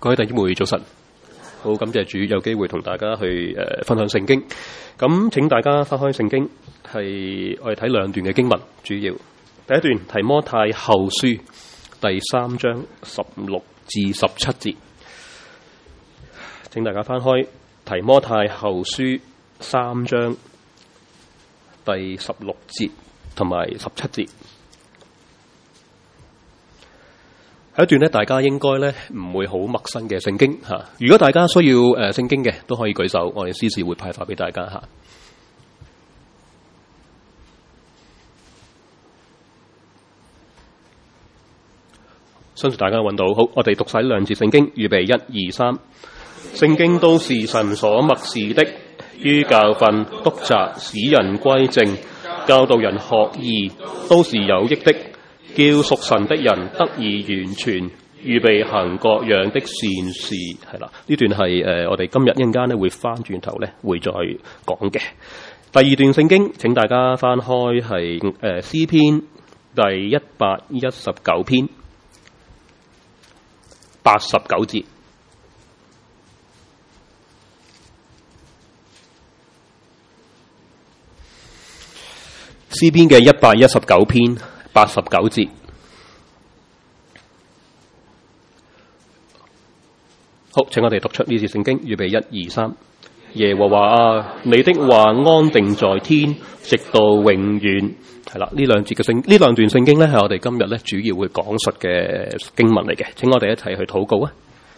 各位弟兄姊妹早晨，好感謝主有機會同大家去分享聖經。咁請大家翻開聖經，係我哋睇兩段嘅經文，主要第一段提摩太後書第3章16至17節，請大家翻開提摩太後書3章第16節同埋17節。係一段咧，大家應該咧唔會好陌生嘅聖經吓。如果大家需要聖經嘅，都可以舉手，我哋司事會派發俾大家吓。相信大家揾到。好，我哋讀晒兩節聖經，預備1、2、3。聖經都是神所默示的，於教訓、督責、使人歸正、教導人學義，都是有益的，叫屬神的人得以完全，預備行各樣的善事。係啦，呢段係我哋今日一陣間咧會翻轉頭咧會再講嘅。第二段聖經，請大家翻開係詩篇第119篇89節。詩篇嘅119篇89節。好，請我哋讀出呢節聖經，預備1、2、3。耶和華啊，你的話安定在天，直到永遠。係啦，呢兩段聖經咧，係我哋今日咧主要會講述嘅經文嚟嘅。請我哋一齊去禱告啊！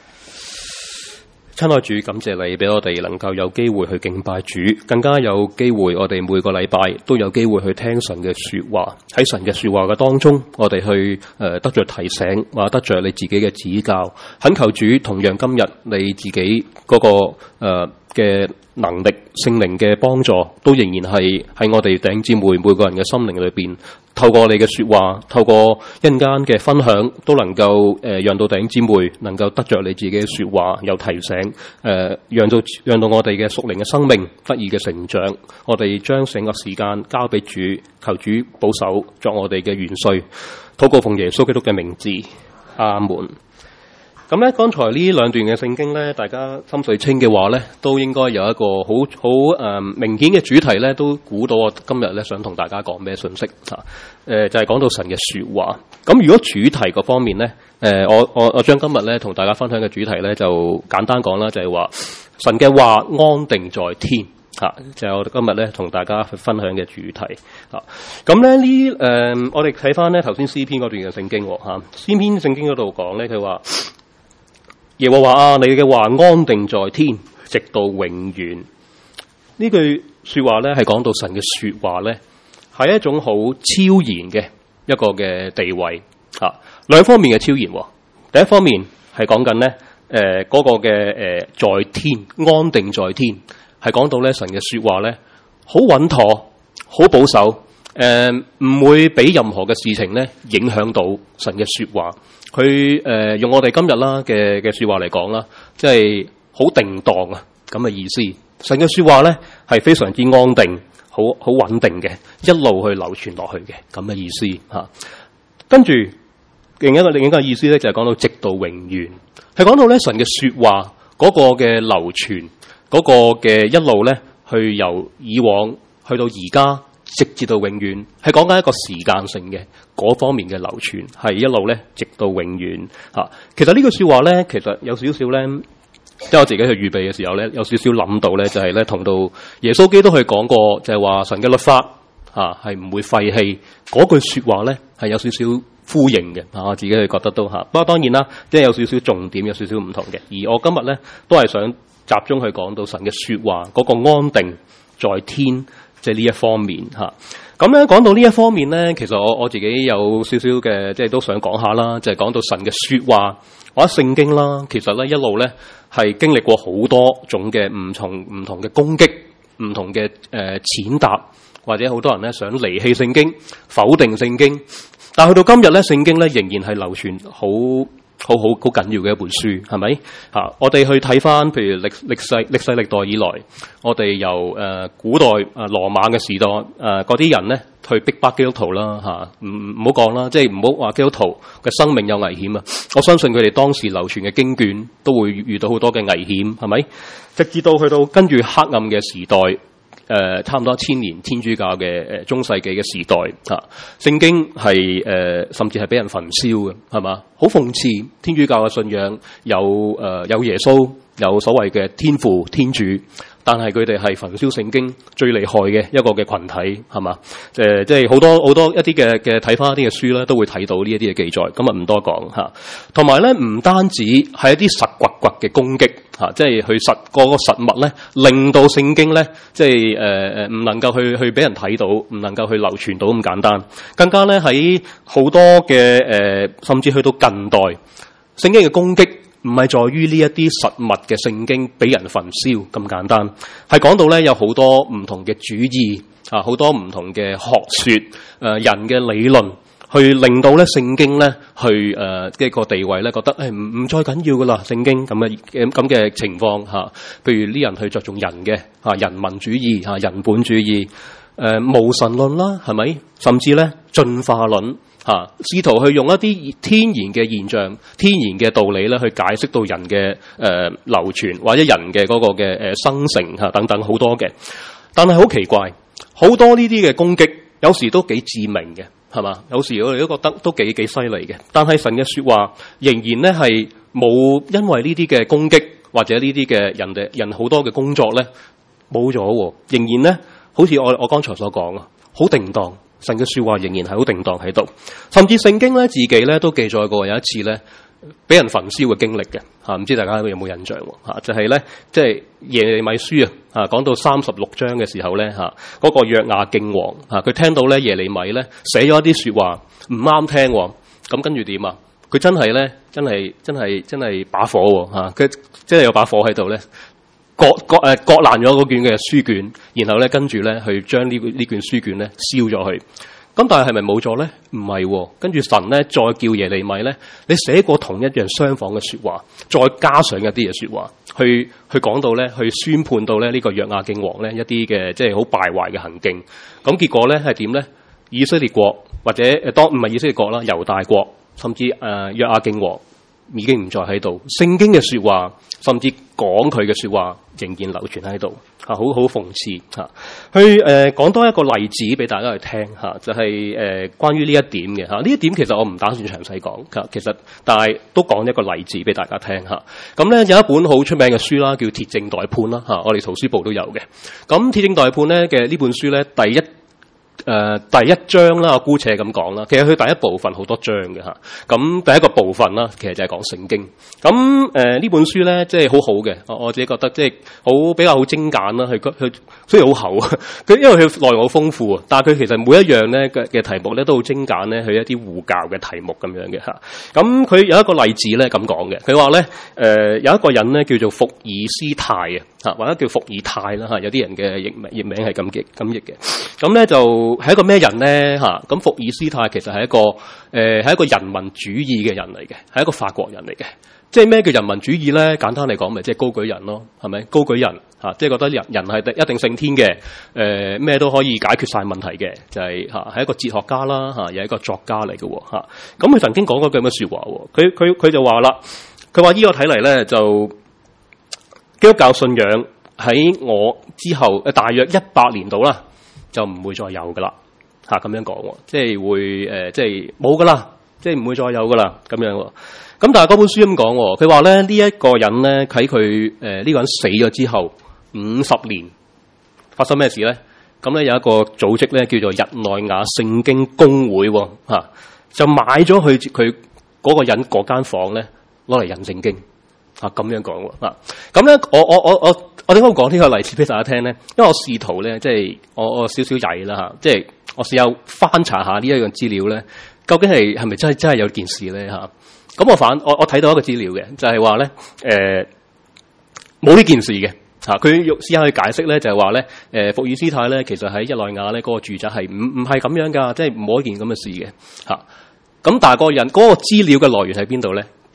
親愛主，感謝你俾我哋能夠有機會去敬拜主，更加有機會我哋每個禮拜都有機會去聽神嘅說話。喺神嘅說話嘅當中，我哋去得着提醒，或者得着你自己嘅指教。懇求主同樣今日你自己嗰個嘅能力、聖靈嘅幫助，都仍然係喺我哋弟兄姊妹每個人嘅心靈裏邊，透過你嘅說話，透過一陣間嘅分享，都能夠讓到弟兄姊妹能夠得着你自己嘅說話，有提醒，讓到我哋嘅屬靈嘅生命得以嘅成長。我哋將整個時間交俾主，求主保守作我哋嘅元帥。禱告奉耶穌基督嘅名字，阿門。咁咧，剛才呢兩段嘅聖經咧，大家心水清嘅話咧，都應該有一個好明顯嘅主題咧，都估到我今日咧想同大家講咩信息吓。就係講到神嘅說話。咁如果主題嗰方面咧，我將今日咧同大家分享嘅主題咧，就簡單講啦，就係話神嘅話安定在天吓，就係我今日咧同大家去分享嘅主題吓。咁咧我哋睇翻咧頭先詩篇嗰段嘅聖經吓，詩篇聖經嗰度講咧，佢話。耶和華啊，你嘅話安定在天，直到永遠。呢句說話咧，係講到神嘅說話咧，係一種好超然嘅一個嘅地位啊。兩方面嘅超然。第一方面係講緊咧，嗰個嘅在天安定在天，係講到咧神嘅說話咧，好穩妥，好保守。唔會俾任何嘅事情咧影響到神嘅說話。佢用我哋今日啦嘅說話嚟講啦，即係好定當啊咁嘅意思。神嘅說話咧係非常之安定，好穩定嘅，一路去流傳落去嘅咁嘅意思吓。跟住另一個意思咧就係講到直到永遠，係講到咧神嘅說話嗰個嘅流傳，嗰個嘅一路咧去由以往去到而家。直至到永遠，係講緊一個時間性嘅嗰方面嘅流傳，係一路咧直到永遠吓。其實呢句說話咧，其實有少少咧，即係我自己去預備嘅時候咧，有少少諗到咧，就係咧同到耶穌基督去講過，就係話神嘅律法吓係唔會廢棄。嗰句說話咧係有少少呼應嘅吓，我自己去覺得都吓。不過當然啦，即係有少少重點，有少少唔同嘅。而我今日咧都係想集中去講到神嘅說話嗰個安定在天。即係呢一方面吓，咁咧講到呢一方面咧，其實我自己有少少嘅，即係都想講下啦，就係講到神嘅說話或者聖經啦，其實咧一路咧係經歷過好多種嘅唔同嘅攻擊，唔同嘅踐踏，或者好多人咧想離棄聖經、否定聖經，但去到今日咧，聖經咧仍然係流傳好好緊要嘅一本書，係咪？我哋去睇翻，譬如歷世歷代以來，我哋由古代羅馬嘅時代嗰啲人咧，去逼迫基督徒啦唔好講啦，即係唔好話基督徒嘅生命有危險啊！我相信佢哋當時流傳嘅經卷都會遇到好多嘅危險，係咪？直至到去到跟住黑暗嘅時代。差唔多1000年天主教嘅中世紀嘅時代聖經係甚至係俾人焚燒嘅，係嘛？好諷刺，天主教嘅信仰有耶穌，有所謂嘅天父天主，但係佢哋係焚燒聖經最厲害嘅一個嘅群體，係嘛？即係好多一啲嘅睇翻一啲嘅書咧，都會睇到呢一啲嘅記載，咁啊唔多講嚇。同埋咧，唔單止係一啲實掘嘅攻擊。即係去個實物咧，令到聖經咧，即係唔能夠去俾人睇到，唔能夠去流傳到咁簡單。更加咧喺好多嘅甚至去到近代，聖經嘅攻擊唔係在於呢一啲實物嘅聖經俾人焚燒咁簡單，係講到咧有好多唔同嘅主義好多唔同嘅學說人嘅理論。去令到咧聖經咧去一個地位咧覺得唔再緊要噶啦，聖經咁嘅情況譬如呢人去着重人嘅人民主義人本主義無神論啦，係咪？甚至咧進化論試圖去用一啲天然嘅現象、天然嘅道理咧去解釋到人嘅流傳或者人嘅嗰個嘅生成等等好多嘅，但係好奇怪，好多呢啲嘅攻擊有時都幾致命嘅。係嘛？有時我哋都覺得都幾犀利嘅，但係神嘅說話仍然咧係冇因為呢啲嘅攻擊或者呢啲嘅人好多嘅工作咧冇咗，仍然咧好似我剛才所講好定當。神嘅說話仍然係好定當喺度，甚至聖經咧自己咧都記載過有一次咧俾人焚燒嘅經歷嘅唔知大家有冇印象就係咧即係耶利米書講到36章嘅時候咧嗰個約雅敬王佢聽到咧耶利米咧寫咗一啲說話唔啱聽咁跟住點佢真係咧真係把火佢真係有把火喺度咧割爛咗嗰卷嘅書卷，然後咧跟住咧去將呢卷書卷咧燒咗去。咁但係咪冇咗咧？唔係，跟住神咧再叫耶利米咧，你寫過同一樣相仿嘅說話，再加上一啲嘅說話，去講到咧，去宣判到咧呢個約雅敬王咧一啲嘅即係好敗壞嘅行徑。咁結果咧係點咧？以色列國或者當唔係以色列國啦，猶大國甚至約雅敬王已經唔再喺度，聖經嘅說話甚至講佢嘅說話仍然流傳喺度，好諷刺去講多一個例子俾大家去聽就係關於呢一點嘅呢一點其實我唔打算詳細講其實但係都講一個例子俾大家聽咁咧有一本好出名嘅書啦，叫《鐵證待判》啦我哋圖書部都有嘅。咁《鐵證待判》咧嘅呢本書咧第一章啦，我姑且咁講啦。其實佢第一部分好多章嘅咁第一個部分啦，其實就係講聖經。咁呢本書咧，即係好好嘅。我自己覺得即係比較好精簡啦。佢雖然好厚佢因為佢內容好豐富，但係佢其實每一樣咧嘅題目咧都好精簡咧，佢一啲護教嘅題目咁樣嘅咁佢有一個例子咧咁講嘅，佢話咧有一個人咧叫做伏爾斯泰或者叫伏爾泰啦有啲人嘅譯名係咁譯嘅。咁咧就係一個咩人咧咁伏爾斯泰其實係一個係一個人民主義嘅人嚟嘅，係一個法國人嚟嘅。即係咩叫人民主義咧？簡單嚟講，咪即係高舉人咯，係咪？高舉人即係覺得人係一定勝天嘅，咩都可以解決晒問題嘅，就係係一個哲學家啦又係一個作家嚟嘅咁佢曾經講過句乜說話佢就話啦，佢話依個睇嚟咧就基督教信仰喺我之後大約100年度啦，就唔會再有噶啦咁樣講，即係會即係冇噶啦，即係唔會再有噶啦咁樣。咁但係嗰本書咁講，佢話咧呢一個人咧喺佢呢個人死咗之後50年發生咩事咧？咁咧有一個組織咧叫做日內瓦聖經公會就買咗佢嗰個人嗰間房咧攞嚟印聖經咁樣講咁咧我點解講呢個例子俾大家聽咧？因為我試圖咧即係我少少曳啦即係我試下翻查下呢一樣資料咧，究竟係咪真係有件事咧咁我睇到一個資料嘅，就係話咧冇呢件事嘅佢試下去解釋咧，就係話咧伏爾斯泰咧其實喺日內瓦咧嗰個住宅係唔係咁樣噶，即係冇一件咁嘅事嘅咁但係個人嗰個資料嘅來源喺邊度咧？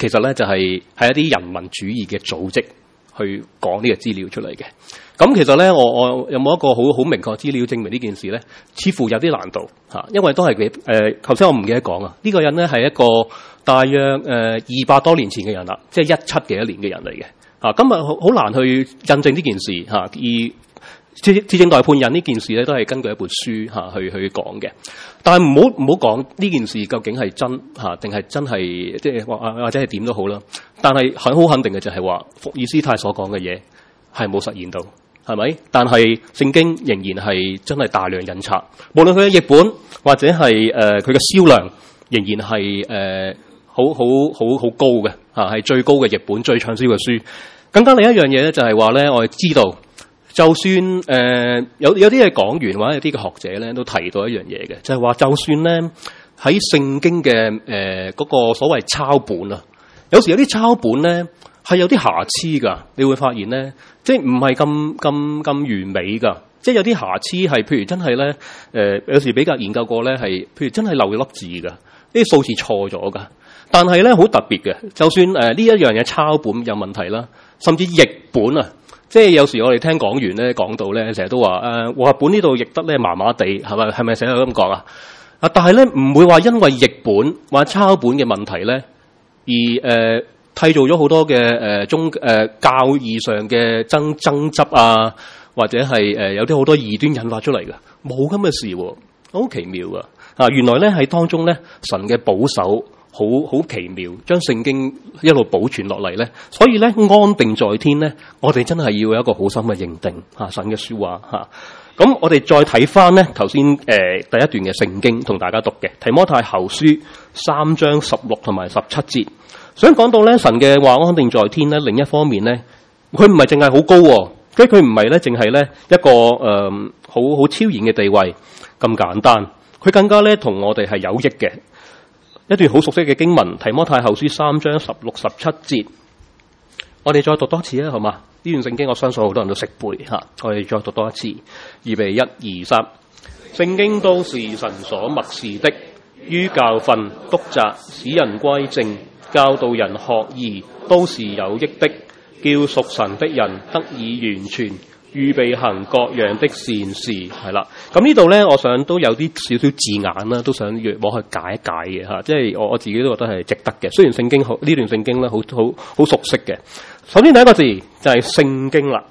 其實咧就係一啲人民主義嘅組織去講呢個資料出嚟嘅。咁其實咧，我有冇一個好明確資料證明呢件事咧？似乎有啲難度嚇，因為都係頭先我唔記得講啊。呢個人咧係一個大約200多年前嘅人啦，即係17幾一年嘅人嚟嘅嚇。今日好難去印證呢件事嚇，而自證代判人呢件事咧都係根據一本書嚇去講嘅。但係唔好講呢件事究竟係真嚇定係真係即係或者係點都好啦。但係好肯定嘅就係話，伏爾斯泰所講嘅嘢係冇實現到。係咪？但係聖經仍然係真係大量印刷，無論佢嘅譯本或者係佢嘅銷量，仍然係好高嘅嚇，係最高嘅譯本、最暢銷嘅書。更加另一樣嘢咧，就係話咧，我哋知道，就算有啲嘅講員或者有啲嘅學者咧，都提到一樣嘢嘅，就係話，就算咧喺聖經嘅嗰個所謂抄本啊，有時有啲抄本咧係有啲瑕疵噶，你會發現咧。即係唔係咁完美噶，即係有啲瑕疵係，譬如真係咧，有時比較研究過咧，係譬如真係漏咗粒字噶，呢啲數字錯咗噶。但係咧好特別嘅，就算呢一樣嘢抄本有問題啦，甚至譯本啊，即係有時我哋聽講員咧講到咧，成日都話和合本呢度譯得咧麻麻地，係咪成日咁講啊？但係咧唔會話因為譯本或者抄本嘅問題咧，而締造咗好多嘅教義上嘅爭執啊，或者係有啲好多異端引發出嚟嘅，冇咁嘅事喎，好奇妙啊！原來咧喺當中咧，神嘅保守好奇妙，將聖經一路保存落嚟咧，所以咧安定在天咧，我哋真係要有一個好深嘅認定神嘅說話嚇。咁我哋再睇翻咧頭先第一段嘅聖經同大家讀嘅提摩太後書3章16同埋17節。想講到咧，神嘅話安定在天咧。另一方面咧，佢唔係淨係好高，即係佢唔係咧，淨係咧一個好超然嘅地位咁簡單。佢更加咧同我哋係有益嘅。一段好熟悉嘅經文，提摩太後書3章16、17節。我哋再讀多次啊，好嘛？呢段聖經我相信好多人都識背吓，我哋再讀多一次。預備1、2、3。聖經都是神所默示的，於教訓、督責、使人歸正、教導人學義，都是有益的，叫屬神的人得以完全，預備行各樣的善事。係啦，咁呢度咧，我想都有啲少少字眼啦，都想攞去解一解嘅吓，即係我自己都覺得係值得嘅。雖然聖經呢段聖經咧好熟悉嘅。首先第一個字就係聖經啦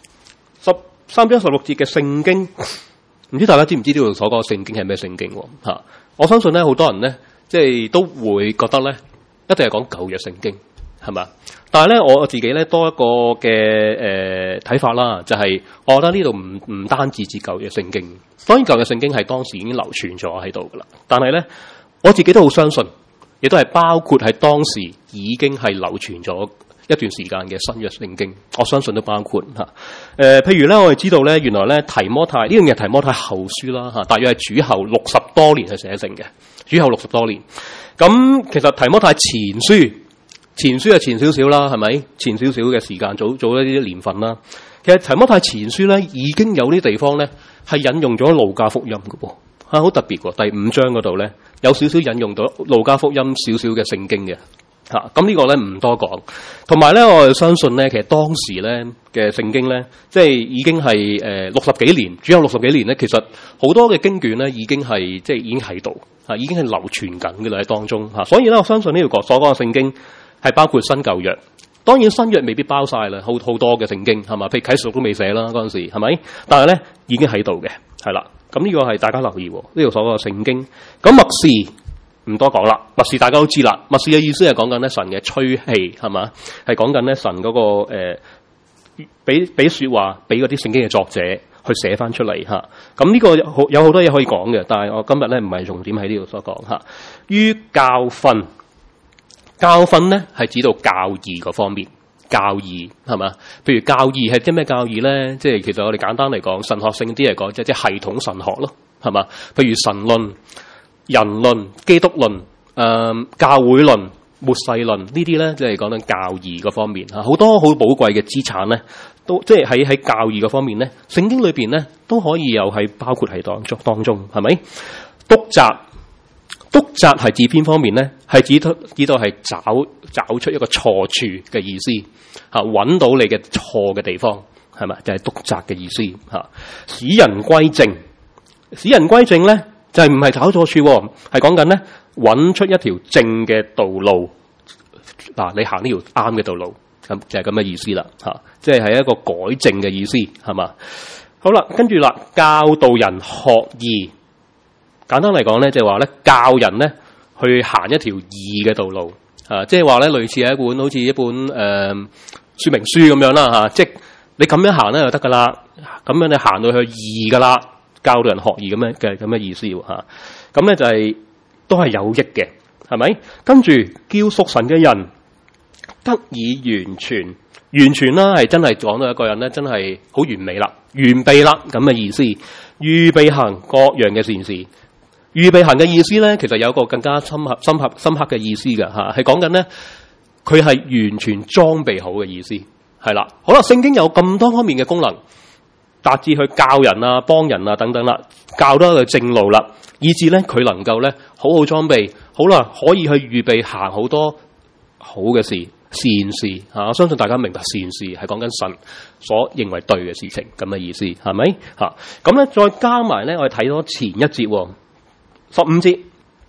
，3章16節嘅聖經，唔知大家知唔知呢度所講嘅聖經係咩聖經吓？我相信咧，好多人咧，即係都會覺得咧。一定係講舊約聖經，係嘛？但係咧，我自己咧多一個嘅睇法啦，就係我覺得呢度唔單止指舊約聖經。當然舊約聖經係當時已經流傳咗喺度噶啦，但係咧我自己都好相信，亦都係包括喺當時已經係流傳咗一段時間嘅新約聖經，我相信都包括嚇。譬如咧，我哋知道咧，原來咧提摩太呢樣嘢提摩太後書啦嚇，大約係主後60多年去寫成嘅，主後60多年。咁其實提摩太前書係前少少啦，係咪？前少少嘅時間，早一啲年份啦。其實提摩太前書咧已經有啲地方咧係引用咗路加福音嘅噃，好特別喎。第5章嗰度咧有少少引用到路加福音少少嘅聖經嘅。咁呢個咧唔多講，同埋咧我相信咧，其實當時咧嘅聖經咧，即係已經係60幾年，主後60幾年咧，其實好多嘅經卷咧已經係即係已經喺度已經係流傳緊嘅啦喺當中嚇，所以咧我相信呢條所講嘅聖經係包括新舊約，當然新約未必包晒啦，好多嘅聖經係嘛，譬如啟示錄都未寫啦嗰陣時係咪？但係咧已經喺度嘅係啦，咁呢個係大家留意呢條所講嘅聖經。咁默示。唔多講啦，默示大家都知啦。默示嘅意思係講緊咧神嘅吹氣，係嘛？係講緊咧神嗰個俾說話俾嗰啲聖經嘅作者去寫翻出嚟吓。咁呢個有好多嘢可以講嘅，但係我今日咧唔係重點喺呢度所講吓。於教訓咧係指到教義嗰方面，教義係嘛？譬如教義係啲咩教義咧？即係其實我哋簡單嚟講，神學性啲嚟講，即係系統神學咯，係嘛？譬如神論。人論、基督論、教會論、末世論呢啲咧，即係講緊教義嗰方面嚇，好多好寶貴嘅資產咧，都即係喺教義嗰方面咧，聖經裏邊咧都可以有係包括喺當中，係咪？督責督責係指邊方面咧？係指到係找出一個錯處嘅意思，揾到你嘅錯嘅地方，係咪？就係督責嘅意思吓。使人歸正，使人歸正咧，就係唔係找錯處，係講緊咧揾出一條正嘅道路。嗱，你行呢條啱嘅道路，咁就係咁嘅意思啦吓。即係一個改正嘅意思，係嘛？好啦，跟住啦，教導人學義。簡單嚟講咧，就係話咧教人咧去行一條義嘅道路，即係話咧類似係好似一本說明書咁樣啦吓，即係你咁樣行咧就得噶啦，咁樣你行到去義噶啦，教導人學義咁嘅意思吓，咁咧就係都係有益嘅，係咪？跟住叫屬神嘅人得以完全，完全啦係真係講到一個人咧真係好完美啦，完備啦咁嘅意思，預備行各樣嘅善事。預備行嘅意思咧，其實有一個更加深刻嘅意思嘅吓，係講緊咧佢係完全裝備好嘅意思，係啦。好啦，聖經有咁多方面嘅功能，達至去教人啊、幫人啊等等啦，教到佢正路啦，以至咧佢能夠咧好好裝備，好啦，可以去預備行好多好嘅事、善事吓。我相信大家明白善事係講緊神所認為對嘅事情咁嘅意思，係咪吓？咁咧再加埋咧，我哋睇多前一節。15節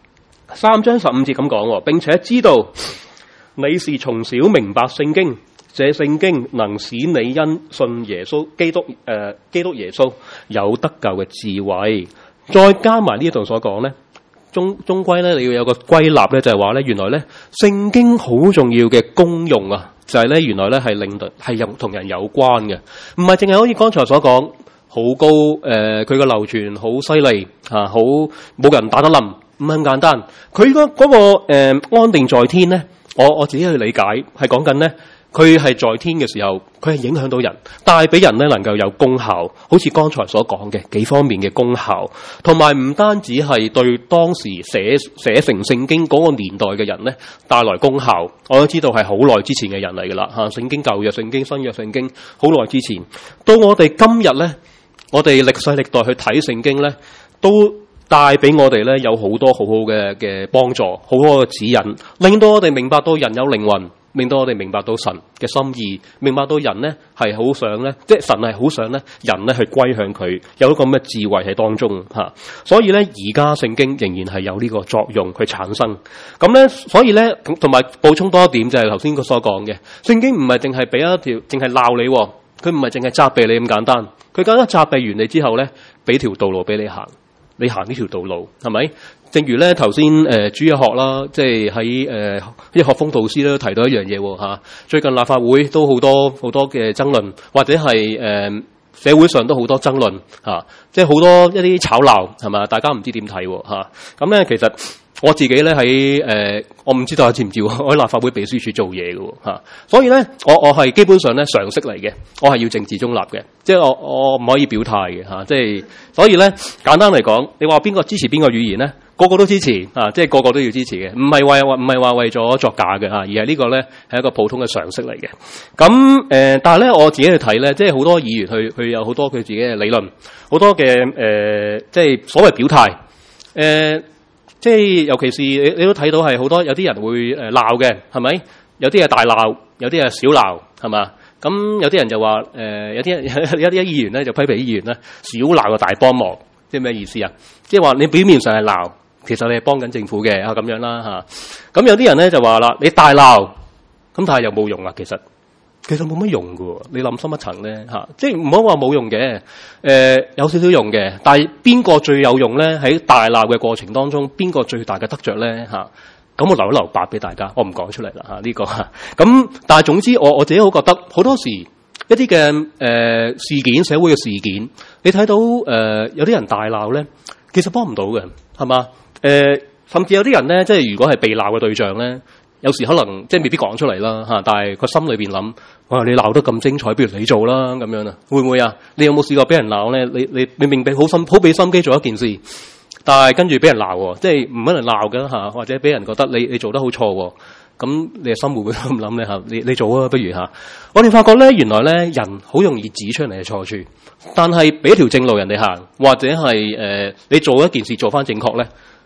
，3章15節咁講，並且知道你是從小明白聖經，這聖經能使你因信耶穌基督耶穌有得救嘅智慧。再加埋呢度所講咧，終歸咧你要有個歸納咧，就係話咧原來咧聖經好重要嘅功用啊，就係咧原來咧係令到係同人有關嘅，唔係淨係好似剛才所講。好高佢個流傳好犀利好冇人打得冧，唔係咁簡單。佢嗰個安定在天咧，我自己去理解係講緊咧，佢係在天嘅時候，佢係影響到人，帶俾人咧能夠有功效，好似剛才所講嘅幾方面嘅功效，同埋唔單止係對當時寫成聖經嗰個年代嘅人咧帶來功效。我都知道係好耐之前嘅人嚟噶啦聖經舊約聖經、新約聖經，好耐之前到我哋今日咧。我哋歷世歷代去睇聖經咧，都帶俾我哋咧有好多好好嘅幫助，好好嘅指引，令到我哋明白到人有靈魂，令到我哋明白到神嘅心意，明白到人咧係好想咧，即係神係好想咧人咧去歸向佢，有一個咁嘅智慧喺當中吓。所以咧而家聖經仍然係有呢個作用去產生。咁咧，所以咧同埋補充多一點就係頭先佢所講嘅，聖經唔係淨係俾一條，淨係鬧你，佢唔係淨係責備你咁簡單。佢簡單責備完你之後咧，俾條道路俾你行，你行呢條道路係咪？正如咧頭先主日學啦，即係喺一學鋒導師都提到一樣嘢吓。最近立法會都好多嘅爭論，或者係社會上都好多爭論吓，即係好多一啲吵鬧係嘛，大家唔知點睇吓。咁咧其實我自己咧喺我唔知道知唔知我喺立法會秘書處做嘢嘅吓，所以咧我係基本上咧常識嚟嘅，我係要政治中立嘅，即係我唔可以表態嘅吓，即係所以咧簡單嚟講，你話邊個支持邊個語言咧，個個都支持啊，即係個個都要支持嘅，唔係話為咗作假嘅吓，而係呢個咧係一個普通嘅常識嚟嘅。咁但係咧我自己去睇咧，即係好多議員去有好多佢自己嘅理論，好多嘅即係所謂表態即係尤其是你都睇到係好多有啲人會鬧嘅，係咪？有啲係大鬧，有啲係小鬧，係嘛？咁有啲人就話有啲議員咧就批評議員咧小鬧個大幫忙，即係咩意思啊？即係話你表面上係鬧，其實你係幫緊政府嘅咁樣啦吓。咁有啲人咧就話啦，你大鬧，咁但係又冇用啊，其實冇乜用喎。你諗深一層咧即係唔好話冇用嘅，有少少用嘅。但係邊個最有用咧？喺大鬧嘅過程當中，邊個最大嘅得着咧咁我留一留白俾大家，我唔講出嚟啦呢個咁但係總之我自己好覺得，好多時一啲嘅事件，社會嘅事件，你睇到有啲人大鬧咧，其實幫唔到嘅，係嘛？甚至有啲人咧，即係如果係被鬧嘅對象咧。有時可能即係未必講出嚟啦但係個心裏邊諗，哇！你鬧得咁精彩，不如你做啦咁樣啊？會唔會啊？你有冇試過俾人鬧咧？你明明好俾心機做一件事，但係跟住俾人鬧，即係唔可能鬧嘅或者俾人覺得你做得好錯，咁你嘅心會唔會咁諗咧你做啊，不如我哋發覺咧，原來咧人好容易指出嚟嘅錯處，但係俾一條正路人哋行，或者係你做一件事做翻正確咧。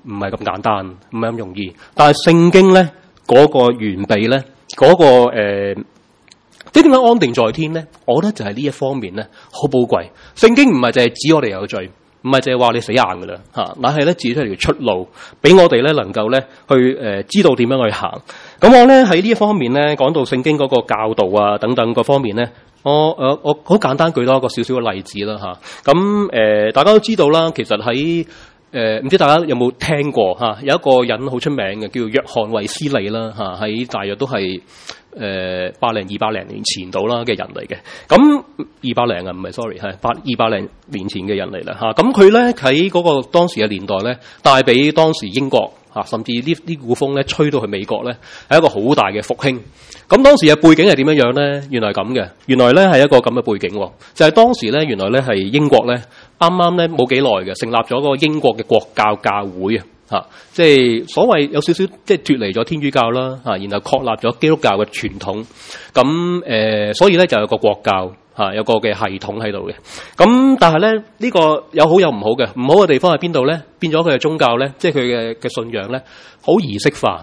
唔係咁簡單，唔係咁容易。但係聖經咧嗰個完備咧，嗰個點解安定在天咧？我覺得就係呢一方面咧好寶貴。聖經唔係淨係指我哋有罪，唔係淨係話你死硬噶啦吓，乃係咧指出條出路，俾我哋咧能夠咧去知道點樣去行。咁我咧喺呢一方面咧講到聖經嗰個教導啊等等各方面咧，我好簡單舉多一個少少嘅例子啦吓。咁大家都知道啦，其實喺唔知大家有冇聽過吓，有一個人好出名嘅叫約翰衛斯理啦吓，喺大約都係200年前到啦嘅人嚟嘅。咁200啊，唔係 sorry 係200年前嘅人嚟啦吓。咁佢咧喺嗰個當時嘅年代咧，帶俾當時英國吓，甚至呢股風咧吹到去美國咧，係一個好大嘅復興。咁當時嘅背景係點樣樣咧？原來咁嘅，原來咧係一個咁嘅背景，就係當時咧原來咧係英國咧啱啱咧冇幾耐嘅成立咗個英國嘅國教教會啊。吓，即係所謂有少少即係脫離咗天主教啦，吓，然後確立咗基督教嘅傳統。咁所以咧就有個國教吓，有個嘅系統喺度嘅。咁但係咧呢個有好有唔好嘅，唔好嘅地方喺邊度咧？變咗佢嘅宗教咧，即係佢嘅信仰咧，好儀式化，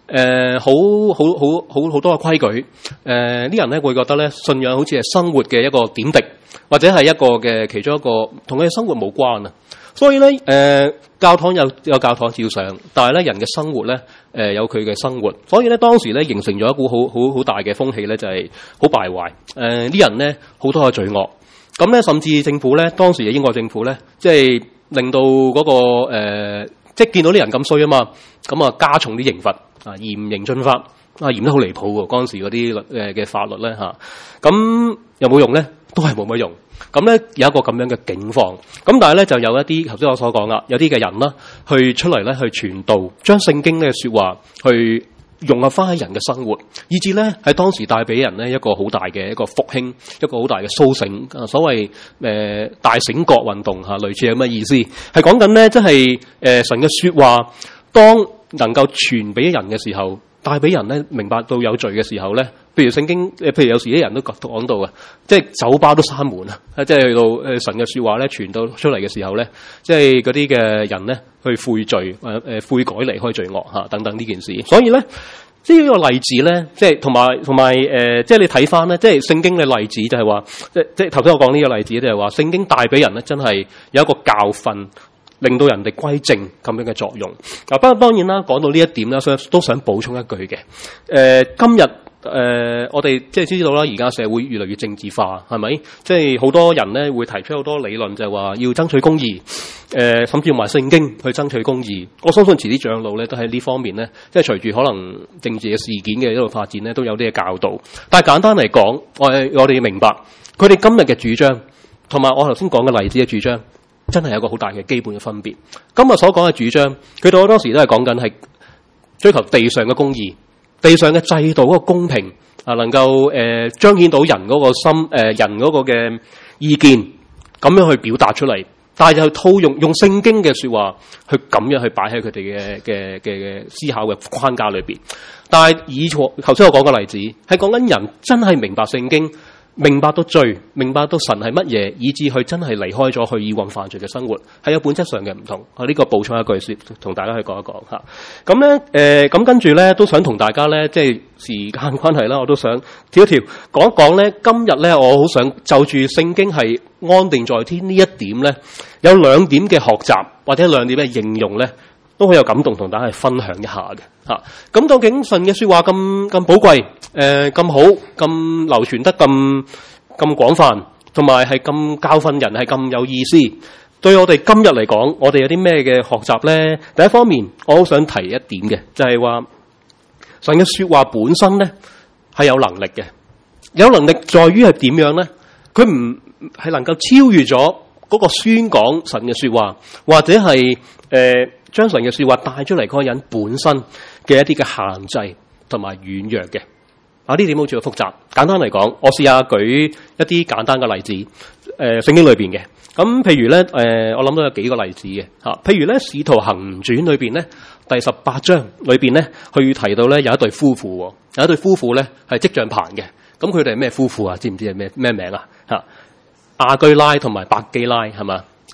好多嘅規矩。啲人咧會覺得咧，信仰好似係生活嘅一個點滴，或者係一個嘅其中一個同佢嘅生活冇關啊。所以咧，教堂有教堂照上，但係咧人嘅生活咧，有佢嘅生活。所以咧當時咧形成咗一股好大嘅風氣咧，就係好敗壞。啲人咧好多嘅罪惡。咁咧甚至政府咧，當時嘅英國政府咧，即係令到嗰個即係見到啲人咁衰啊嘛，咁啊加重啲刑罰啊，嚴刑峻法啊，嚴得好離譜喎。嗰陣時嗰啲嘅法律咧嚇，咁有冇用咧？都係冇乜用。咁咧有一個咁樣嘅境況，咁但係咧就有一啲頭先我所講啦，有啲嘅人啦，去出嚟咧去傳道，將聖經嘅說話去融合翻喺人嘅生活，以至咧喺當時帶俾人咧一個好大嘅一個復興，一個好大嘅蘇醒。所謂大醒覺運動嚇，類似係乜意思？係講緊咧，即係神嘅說話，當能夠傳俾人嘅時候，帶俾人咧明白到有罪嘅時候咧。譬如聖經，譬如有時啲人都講到啊，即係酒吧都閂門啊，即係去到神嘅說話咧傳到出嚟嘅時候咧，即係嗰啲嘅人咧去悔罪，悔改離開罪惡吓等等呢件事。所以咧，呢個例子咧，即係同埋即係你睇翻咧，即係聖經嘅例子就係話，即係頭先我講呢個例子就係話，聖經帶俾人咧真係有一個教訓，令到人哋歸正咁樣嘅作用。嗱，不過當然啦，講到呢一點啦，都想補充一句嘅，今日。我哋即係知道啦，而家社會越嚟越政治化，係咪？即係好多人咧會提出好多理論，就係話要爭取公義，甚至用埋聖經去爭取公義。我相信遲啲長老咧都喺呢方面咧，即係隨住可能政治嘅事件嘅一路發展咧，都有啲嘅教導。但係簡單嚟講，我哋要明白佢哋今日嘅主張，同埋我頭先講嘅例子嘅主張，真係有個好大嘅基本嘅分別。今日所講嘅主張，佢哋好多時都係講緊係追求地上嘅公義。地上嘅制度嗰個公平啊，能夠彰顯到人嗰個心人嗰個嘅意見，咁樣去表達出嚟，但係就套用聖經嘅說話去咁樣去擺喺佢哋嘅思考嘅框架裏邊。但係以頭先我講嘅例子，係講緊人真係明白聖經，明白到罪，明白到神係乜嘢，以至佢真係離開咗佢以往犯罪嘅生活，係有本質上嘅唔同。呢個補充一句說，同大家去講一講吓。咁咧，咁跟住咧，都想同大家咧，即係時間關係啦，我都想跳一跳講一講咧。今日咧，我好想就住聖經係安定在天呢一點咧，有兩點嘅學習或者兩點嘅應用咧，都好有感動，同大家去分享一下嘅吓。咁究竟神嘅說話咁寶貴，咁好，咁流傳得咁廣泛，同埋係咁教訓人，係咁有意思，對我哋今日嚟講，我哋有啲咩嘅學習咧？第一方面，我好想提一點嘅，就係話神嘅說話本身咧係有能力嘅，有能力在於係點樣咧？佢唔係能夠超越咗嗰個宣講神嘅說話，或者係將神嘅說話帶出嚟嗰個人本身嘅一啲嘅限制同埋軟弱嘅。呢點好似好複雜。簡單嚟講，我試下舉一啲簡單嘅例子。聖經裏邊嘅，咁譬如咧，我諗到有幾個例子嘅吓。譬如咧，《使徒行傳》裏邊咧，第18章裏邊咧，去提到咧有一對夫婦，有一對夫婦咧係織帳棚嘅。咁佢哋係咩夫婦啊？知唔知係咩名啊？吓，亞居拉同埋百基拉係嘛？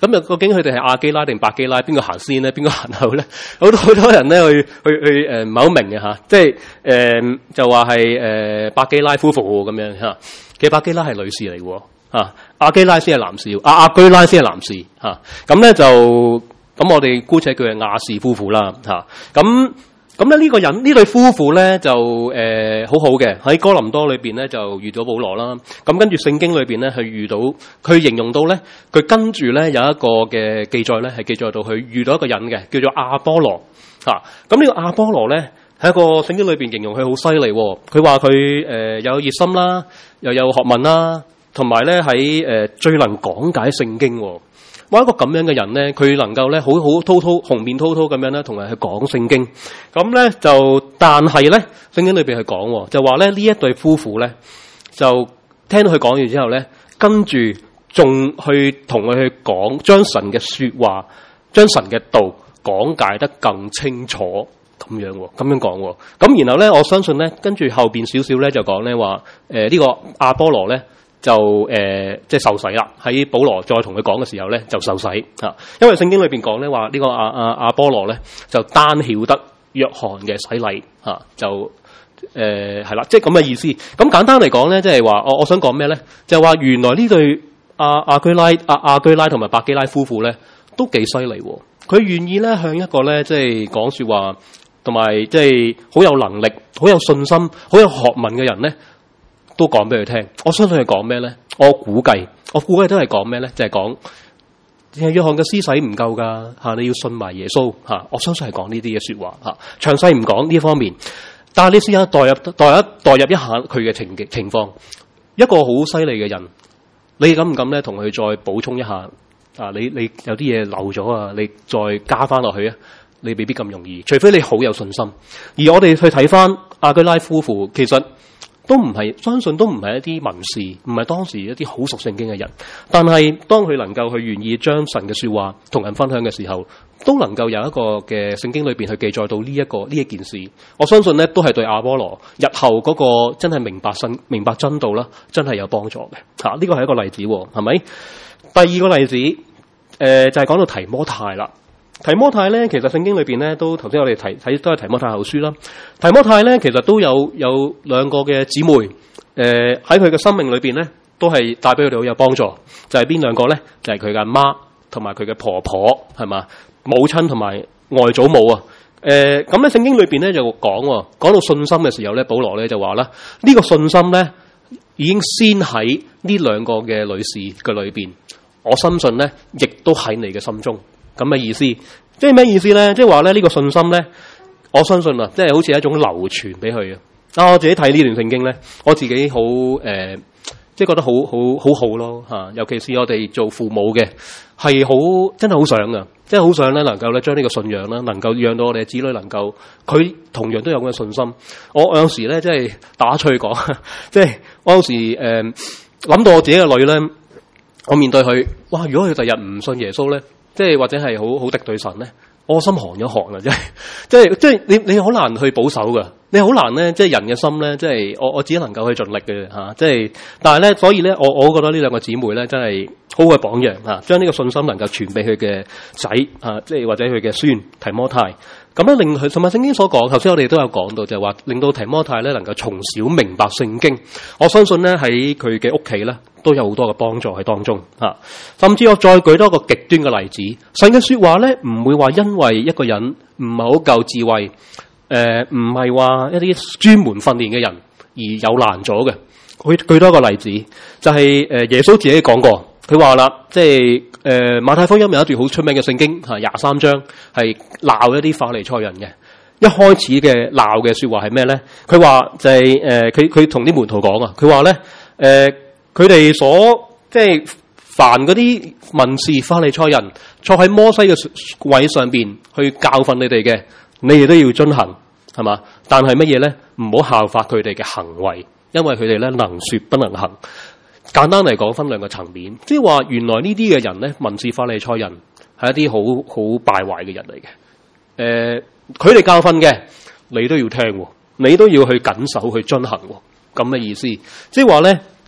咁究竟佢哋係亞基拉定百基拉，邊個行先咧？邊個行後咧？好多人咧去唔係好明嘅吓，即係就話係百基拉夫婦咁樣吓。其實百基拉係女士嚟嘅吓，亞基拉先係男士，亞居拉先係男士吓。咁咧就咁我哋姑且叫係亞士夫婦啦吓。咁咧呢個人呢對夫婦咧就好好嘅，喺哥林多裏邊咧就遇到保羅啦。咁跟住聖經裏邊咧去遇到佢形容到咧，佢跟住咧有一個嘅記載咧係記載到佢遇到一個人嘅叫做亞波羅吓。咁呢個亞波羅咧喺一個聖經裏邊形容佢好犀利，佢話佢有熱心啦，又有學問啦，同埋咧喺最能講解聖經。哇！一個咁樣嘅人咧，佢能夠咧好滔滔紅面滔滔咁樣咧，同人去講聖經。咁咧就，但係咧聖經裏邊去講，就話咧呢一對夫婦咧，就聽到佢講完之後咧，跟住仲去同佢去講，將神嘅說話，將神嘅道講解得更清楚咁樣講。咁然後咧，我相信咧，跟住後邊少少咧就講咧話，呢個亞波羅咧。就即係受洗啦！喺保羅再同佢講嘅時候咧，就受洗啊！因為聖經裏邊講咧話呢個亞波羅咧就單曉得約翰嘅洗禮啊，就係啦，即係咁嘅意思。咁簡單嚟講咧，即係話我想講咩咧？就係話原來呢對亞居拉同埋百基拉夫婦咧都幾犀利。佢願意咧向一個咧即係講說話同埋即係好有能力、好有信心、好有學問嘅人咧。都講俾佢聽，我相信係講咩咧？我估計都係講咩咧？就係講約翰嘅施洗唔夠噶吓，你要信埋耶穌吓。我相信係講呢啲嘅說話吓，詳細唔講呢方面。但係你試下代入一下佢嘅情況，一個好犀利嘅人，你敢唔敢咧同佢再補充一下啊？你有啲嘢漏咗啊，你再加翻落去啊？你未必咁容易，除非你好有信心。而我哋去睇翻亞居拉夫婦，其實。都唔係，相信都唔係一啲文士，唔係當時一啲好熟聖經嘅人。但係當佢能夠去願意將神嘅說話同人分享嘅時候，都能夠有一個嘅聖經裏邊去記載到呢一件事。我相信咧，都係對亞波羅日後嗰個真係明白真道啦，真係有幫助嘅吓。呢個係一個例子，係咪？第二個例子，就係講到提摩太啦。提摩太咧，其實聖經裏邊咧都頭先我哋睇都係提摩太後書啦。提摩太咧，其實都有兩個嘅姊妹，喺佢嘅生命裏邊咧，都係帶俾佢哋好有幫助。就係邊兩個咧？就係佢嘅阿媽同埋佢嘅婆婆，係嘛？母親同埋外祖母啊。咁咧聖經裏邊咧就講到信心嘅時候咧，保羅咧就話啦，呢個信心咧已經先喺呢兩個嘅女士嘅裏邊，我深信咧，亦都喺你嘅心中。咁嘅意思，即係咩意思咧？即係話咧呢個信心咧，我相信啊，即係好似一種流傳俾佢啊！我自己睇呢段聖經咧，我自己好即係覺得好咯吓。尤其是我哋做父母嘅，係好真係好想噶，即係好想咧能夠咧將呢個信仰啦，能夠讓到我哋嘅子女能夠佢同樣都有咁嘅信心。我有時咧即係打趣講，即係我有時諗到我自己嘅女咧，我面對佢，哇！如果佢第日唔信耶穌咧。即係或者係好敵對神咧，我心寒一寒啊！即係你好難去保守噶，你好難咧，即係人嘅心咧，即係我只能夠去盡力嘅吓，即係但係咧，所以咧，我覺得呢兩個姊妹咧，真係好嘅榜樣吓，將呢個信心能夠傳俾佢嘅仔啊，即係或者佢嘅孫提摩太。咁咧令佢，同埋聖經所講，頭先我哋都有講到，就係話令到提摩太咧能夠從小明白聖經。我相信咧喺佢嘅屋企咧都有好多嘅幫助喺當中吓。甚至我再舉多一個極端嘅例子，神嘅說話咧唔會話因為一個人唔係好夠智慧，唔係話一啲專門訓練嘅人而有難咗嘅。我舉多一個例子，就係耶穌自己講過，佢話啦，即係。馬太福音有一段好出名嘅聖經23章，係鬧一啲法利賽人嘅。一開始嘅鬧嘅說話係咩咧？佢話就係佢同啲門徒講啊，佢話咧佢哋所即係凡嗰啲文士法利賽人坐喺摩西嘅位上邊去教訓你哋嘅，你哋都要遵行，係嘛？但係乜嘢咧？唔好效法佢哋嘅行為，因為佢哋咧能說不能行。簡單嚟講，分兩個層面，即係話原來呢啲嘅人咧，文士法利賽人係一啲好敗壞嘅人嚟嘅。佢哋教訓嘅，你都要聽，你都要去謹守去遵行，咁嘅意思。即係話咧，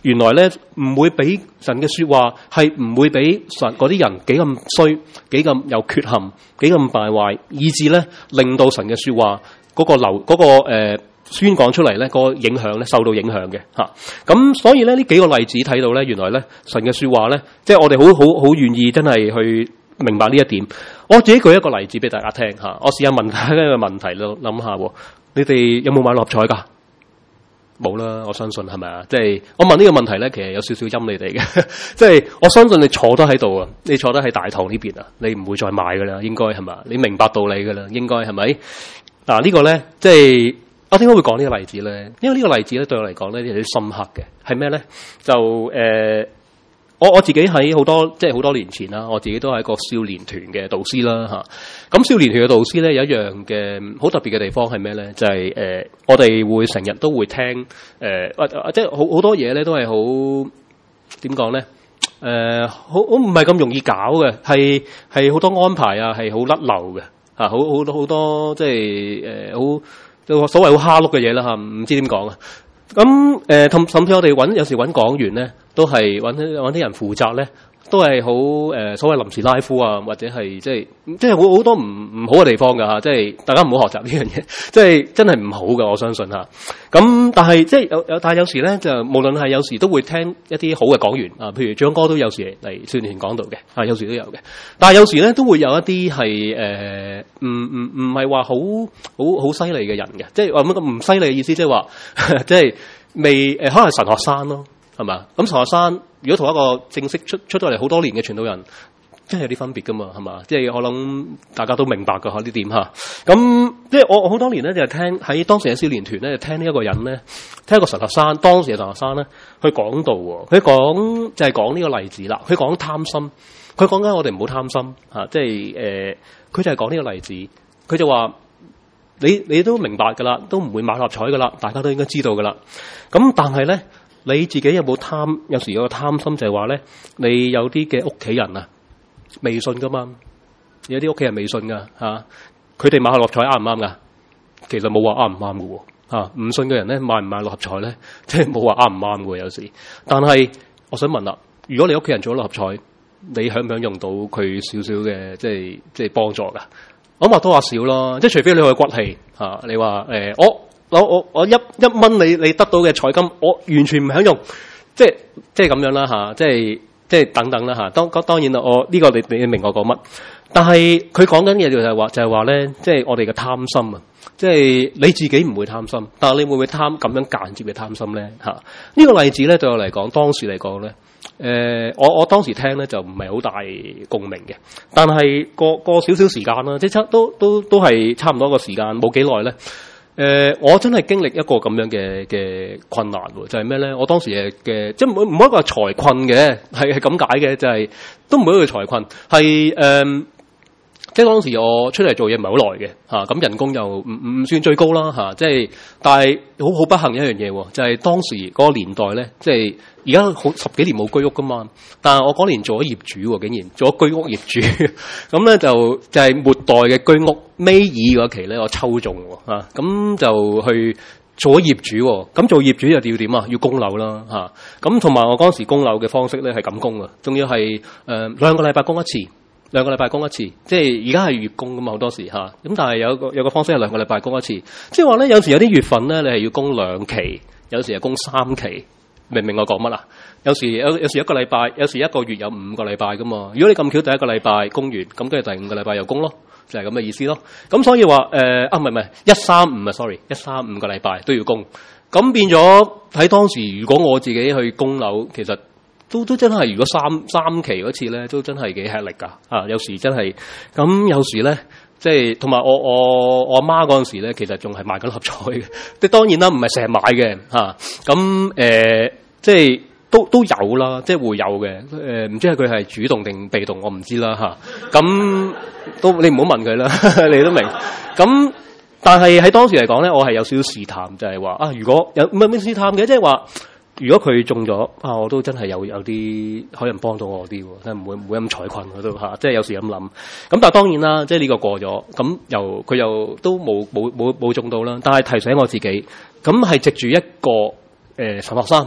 原來咧唔會俾神嘅說話係唔會俾神嗰啲人幾咁衰，幾咁有缺陷，幾咁敗壞，以致咧令到神嘅說話嗰個宣講出嚟咧，個影響咧受到影響嘅吓。咁所以咧呢幾個例子睇到咧，原來咧神嘅說話咧，即係我哋好願意真係去明白呢一點。我自己舉一個例子俾大家聽吓，我試下問大家一個問題咯，諗下，你哋有冇買六合彩噶？冇啦，我相信係咪啊？即係我問呢個問題咧，其實有少少陰你哋嘅，即係我相信你坐得喺度啊，你坐得喺大堂呢邊啊，你唔會再買噶啦，應該係嘛？你明白道理噶啦，應該係咪？嗱呢個咧，即係。我點解會講呢個例子咧？因為呢個例子咧對我嚟講咧有啲深刻嘅，係咩咧？就我自己喺好多年前啦，我自己都係一個少年團嘅導師啦嚇。咁少年團嘅導師咧有一樣嘅好特別嘅地方係咩咧？就係我哋會成日都會聽即係好多嘢咧都係好點講咧？好唔係咁容易搞嘅，係好多安排啊，係好甩漏嘅嚇，好多即係好。所謂好蝦碌嘅嘢啦嚇，唔知點講啊。咁甚至我哋有時揾講員咧，都係揾啲人負責咧，都係好所謂臨時拉夫啊，或者係即係好多唔好嘅地方㗎嚇，即係大家唔好學習呢樣嘢，即係真係唔好㗎，我相信嚇。咁但係即係但係有時咧就無論係有時都會聽一啲好嘅講員啊，譬如張哥都有時嚟少年團講道嘅啊，有時都有嘅。但係有時咧都會有一啲係唔係話好犀利嘅人嘅，即係話乜唔犀利嘅意思，即係話即係未可能係神學生咯，係嘛？咁神學生如果同一個正式出咗嚟好多年嘅傳道人，真係有啲分別噶嘛，係嘛？即係我諗大家都明白㗎嚇呢點嚇。咁即係我好多年咧就係聽喺當時嘅少年團咧，就聽呢一個人咧，聽一個神學生，當時嘅神學生咧去講道喎。佢講就係講呢個例子啦。佢講貪心，佢講緊我哋唔好貪心嚇，即係佢就係講呢個例子。佢就話你都明白㗎啦，都唔會買六合彩㗎啦，大家都應該知道㗎啦。咁但係咧，你自己有冇貪？有時有個貪心就係話咧，你有啲嘅屋企人啊。未信噶嘛，有啲屋企人未信噶吓，佢哋買六合彩啱唔啱噶？其實冇話啱唔啱噶吓，唔信嘅人咧買唔買六合彩咧，即係冇話啱唔啱噶有時。但係我想問啦，如果你屋企人做咗六合彩，你享唔享用到佢少少嘅即係幫助噶？我話多話少咯，即係除非你去骨氣吓，你話我一蚊你得到嘅彩金，我完全唔享用，即係咁樣啦吓，即係等等啦嚇，當然啦，我呢個你明我講乜？但係佢講緊嘅就係話咧，即係我哋嘅貪心啊！即係你自己唔會貪心，但係你會唔會貪咁樣間接嘅貪心咧嚇？呢個例子咧對我嚟講，當時嚟講咧，我當時聽咧就唔係好大共鳴嘅，但係過少少時間啦，即係都係差唔多個時間，冇幾耐咧。我真係經歷一個咁樣嘅困難喎，就係咩咧？我當時嘅即係唔好一個財困嘅，係咁解嘅，就係都唔好一個財困，係即係當時我出嚟做嘢唔係好耐嘅嚇，咁人工又唔算最高啦嚇，即係但係好不幸一樣嘢喎，就係當時嗰個年代咧，即係而家好10幾年冇居屋噶嘛，但係我嗰年做咗業主喎，竟然做咗居屋業主，咁咧就係末代嘅居屋尾二嗰期咧，我抽中喎嚇，咁就去做咗業主喎，咁做業主又要點啊？要供樓啦嚇，咁同埋我嗰時供樓嘅方式咧係咁供啊，仲要係2個禮拜供一次。2個禮拜供一次，即係而家係月供噶嘛，好多時嚇。咁但係有個方式係2個禮拜供一次，即係話咧有時有啲月份咧你係要供2期，有時係供3期，明唔明我講乜啊？有時一個禮拜，有時一個月有5個禮拜噶嘛。如果你咁巧第一個禮拜供完，咁跟住第5個禮拜又供咯，就係咁嘅意思咯。咁所以話唔係135啊 ，sorry 135個禮拜都要供。咁變咗喺當時，如果我自己去供樓，其實都真係，如果三期嗰次咧，都真係幾吃力噶啊！有時真係咁，有時咧即係同埋我阿媽嗰陣時咧，其實仲係買緊六合彩嘅。即係當然啦，唔係成日買嘅嚇。咁即係都有啦，即係會有嘅。唔知係佢係主動定被動，我唔知啦嚇。咁都你唔好問佢啦，你都明。咁但係喺當時嚟講咧，我係有少少試探，就係話啊，如果有唔係咩試探嘅，即係話。如果佢中咗啊，我都真係有啲可能幫到我啲喎，真係唔會咁財困我都嚇，即係有時咁諗。咁但係當然啦，即係呢個過咗，咁佢又都冇中到啦。但係提醒我自己，咁係藉住一個神學生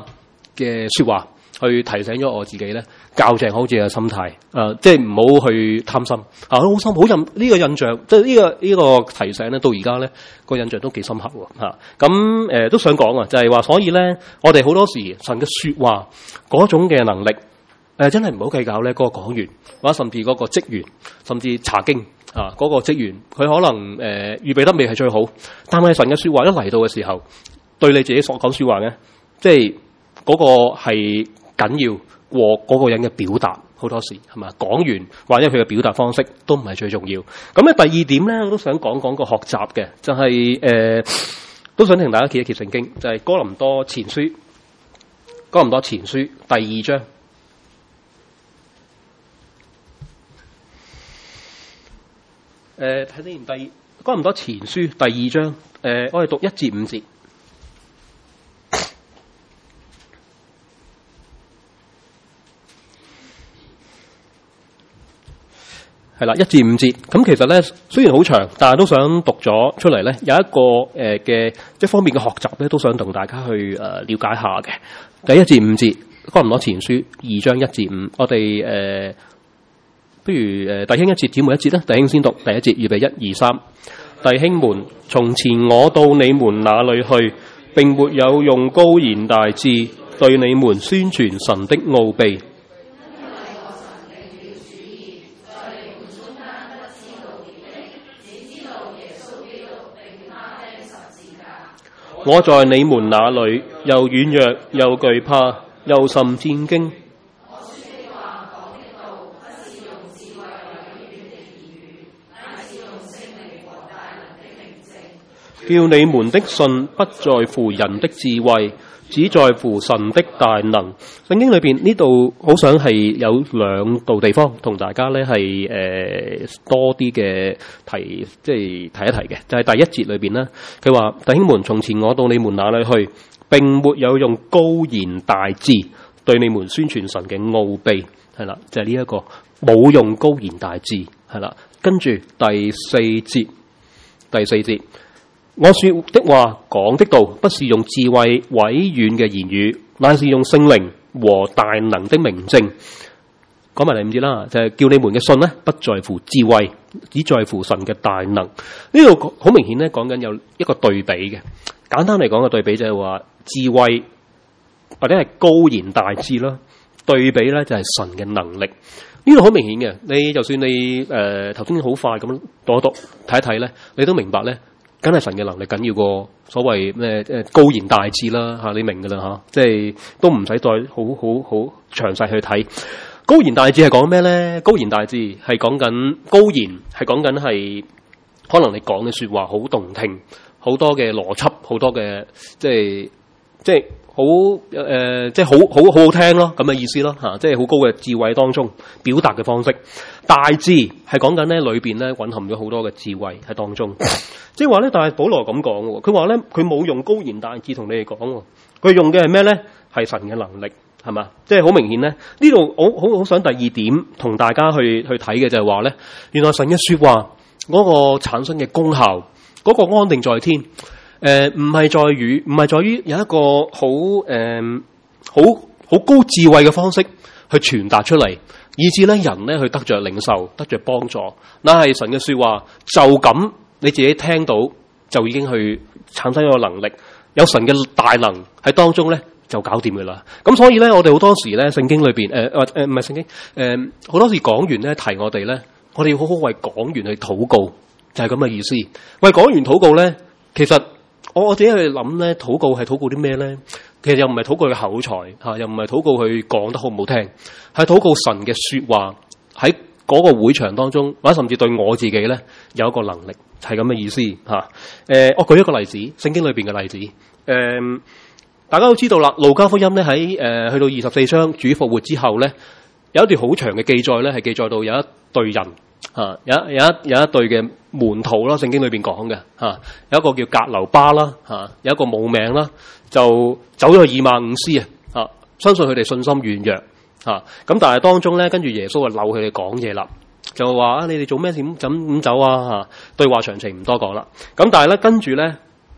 嘅說話，去提醒咗我自己咧，校正好自己嘅心態，即係唔好去貪心啊！好深好印呢個印象，即係呢個提醒咧，到而家咧個印象都幾深刻喎嚇。咁都想講啊，就係話，所以咧，我哋好多時神嘅說話嗰種嘅能力，真係唔好計較咧嗰個講員或者甚至嗰個職員，甚至查經啊嗰個職員，佢可能預備得未係最好，但係神嘅說話一嚟到嘅時候，對你自己所講說話嘅，即係嗰個係緊要過嗰個人嘅表達，好多時係嘛？講完或者佢嘅表達方式都唔係最重要。咁咧第二點咧，我都想講個學習嘅，就係都想同大家揭一揭聖經，就係哥林多前書第2章。睇先哥林多前書第2章，我哋讀1至5節。係啦，1至5節。咁其實咧，雖然好長，但係都想讀咗出嚟咧。有一個嘅一方面嘅學習咧，都想同大家去了解下嘅。第1至5節，哥林多前書2章1至5，我哋不如弟兄1節，姊妹1節啦。弟兄先讀第1節，預備1、2、3。弟兄們，從前我到你們那裏去，並沒有用高言大智對你們宣傳神的奧秘。我在你們那裏又軟弱又懼怕又甚戰驚。叫你們的信不在乎人的智慧，只在乎神的大能。聖經裏邊呢度好想係有兩度地方同大家咧係多啲嘅提，即係提一提嘅。就係第1節裏邊咧，佢話弟兄們，從前我到你們那裏去，並沒有用高言大智對你們宣傳神嘅奧秘，係啦，就係呢一個冇用高言大智，係啦。跟住第4節。我說的話講的道，不是用智慧委婉嘅言語，乃是用聖靈和大能的明證。講埋第5節啦，就係叫你們嘅信呢，不在乎智慧，只在乎神嘅大能。呢度好明顯咧，講緊有一個對比嘅。簡單嚟講嘅對比就係話智慧或者係高言大智啦，對比咧就係神嘅能力。呢度好明顯嘅，你就算你頭先好快咁讀一讀睇一睇咧，你都明白咧。梗係神嘅能力緊要過所謂咩高言大智啦嚇，你明噶啦嚇，即係都唔使再好詳細去睇。高言大智係講咩咧？高言大智係講緊高言，係講緊係可能你講嘅説話好動聽，好多嘅邏輯，好多嘅即係好即係好好聽咯，咁嘅意思咯嚇，即係好高嘅智慧當中表達嘅方式。大智係講緊咧裏邊咧蘊含咗好多嘅智慧喺當中。即係話咧，但係保羅咁講喎，佢話咧佢冇用高言大智同你哋講，佢用嘅係咩咧？係神嘅能力，係嘛？即係好明顯咧。呢度我好想第2點同大家去睇嘅就係話咧，原來神嘅說話嗰個產生嘅功效，嗰個安定在天，唔係在於有一個好高智慧嘅方式去傳達出嚟，以致咧人咧去得着領受，得着幫助。那係神嘅說話就咁。你自己聽到就已經去產生一個能力，有神嘅大能喺當中咧就搞掂嘅啦。咁所以咧，我哋好多時咧聖經裏邊唔係聖經好多時講完咧提我哋咧，我哋要好好為講員去禱告，就係咁嘅意思。為講員禱告咧，其實我自己去諗咧，禱告係禱告啲咩咧？其實又唔係禱告佢口才嚇，又唔係禱告佢講得好唔好聽，係禱告神嘅説話喺嗰個會場當中，或者甚至對我自己咧有一個能力，係咁嘅意思嚇。我舉一個例子，聖經裏邊嘅例子。大家都知道啦，路加福音咧喺去到24章主復活之後咧，有一段好長嘅記載咧，係記載到有一隊人嚇，有一隊嘅門徒啦，聖經裏邊講嘅嚇，有一個叫革流巴啦嚇，有一個冇名啦，就走咗去以馬忤斯啊嚇，相信佢哋信心軟弱。咁但係當中咧，跟住耶穌就鬧佢哋講嘢啦，就話你哋做咩咁走啊？對話詳情唔多講啦。咁但係咧，跟住咧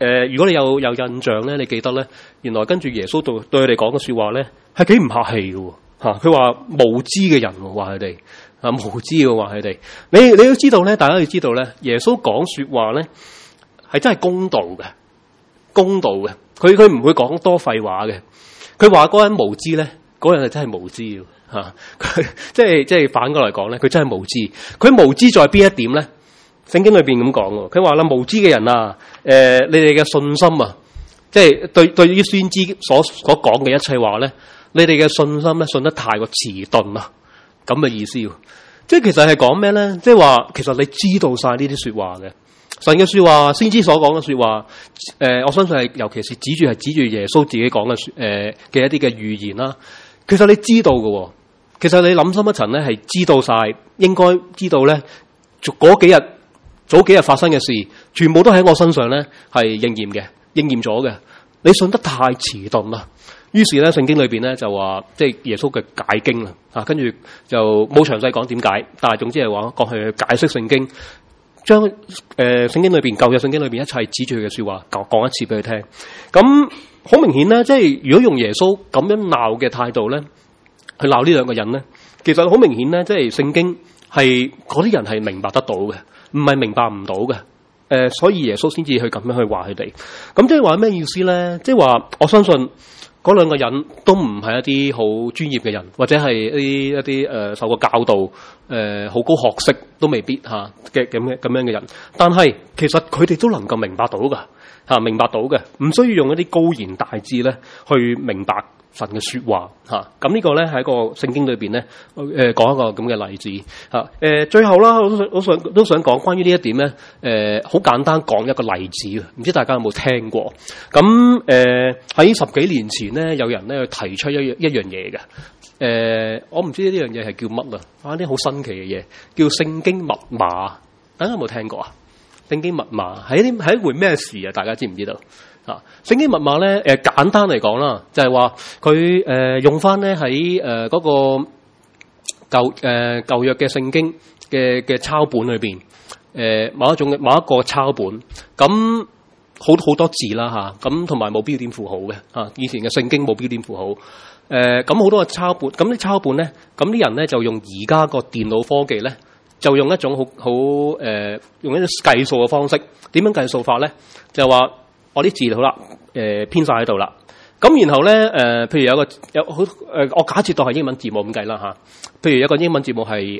如果你有印象咧，你記得咧，原來跟住耶穌對佢哋講嘅說話咧，係幾唔客氣嘅吓。佢話無知嘅人，話佢哋無知嘅話佢哋。你要知道咧，大家要知道咧，耶穌講說話咧係真係公道嘅，公道嘅。佢唔會講多廢話嘅。佢話嗰人無知咧，嗰人係真係無知嘅吓。佢即係反過嚟講咧，佢真係無知。佢無知在邊一點咧？聖經裏邊咁講，佢話啦，無知嘅人啊，你哋嘅信心啊，即係對於先知所講嘅一切話咧，你哋嘅信心咧，信得太過遲鈍啦，咁嘅意思。即係其實係講咩咧？即係話其實你知道晒呢啲說話嘅神嘅說話，先知所講嘅說話，我相信係尤其是指住耶穌自己講嘅嘅一啲嘅預言啦。其實你知道嘅，其實你諗深一層咧，係知道晒，應該知道咧，早幾日發生嘅事，全部都喺我身上咧係應驗咗嘅。你信得太遲鈍啦，於是咧聖經裏邊咧就話，即係耶穌嘅解經啦，跟住就冇詳細講點解，但係總之係話講去解釋聖經，將聖經裏邊舊約聖經裏邊一切指住佢嘅說話講一次俾佢聽。咁好明顯咧，即係如果用耶穌咁樣鬧嘅態度咧，去鬧呢兩個人咧，其實好明顯咧，即係聖經係嗰啲人係明白得到嘅。唔係明白唔到嘅，所以耶穌先至去咁樣去話佢哋。咁即係話咩意思咧？即係話我相信嗰兩個人都唔係一啲好專業嘅人，或者係一啲受過教導好高學識都未必吓嘅咁樣嘅人。但係其實佢哋都能夠明白到噶吓，明白到嘅，唔需要用一啲高言大智咧去明白神嘅說話吓。咁呢個咧喺個聖經裏邊咧講一個咁嘅例子吓。最後啦，我都想講關於呢一點咧，好簡單講一個例子，唔知大家有冇聽過？咁喺10幾年前咧，有人咧提出一樣嘢嘅。我唔知呢樣嘢係叫乜啦，啲好新奇嘅嘢，叫聖經密碼。大家有冇聽過啊？聖經密碼係一回咩事啊？大家知唔知道？聖經密碼咧，簡單嚟講啦，就係話佢用翻咧喺嗰個舊約嘅聖經嘅抄本裏邊，某一個抄本，咁好多字啦吓，咁同埋冇標點符號嘅吓，以前嘅聖經冇標點符號，咁好多個抄本，咁啲抄本咧，咁啲人咧就用而家個電腦科技咧，就用一種用一種計數嘅方式，點樣計數法咧？就話我啲字好啦，編晒喺度啦。咁然後咧，譬如我假設當係英文字母咁計啦吓。譬如有個英文字母係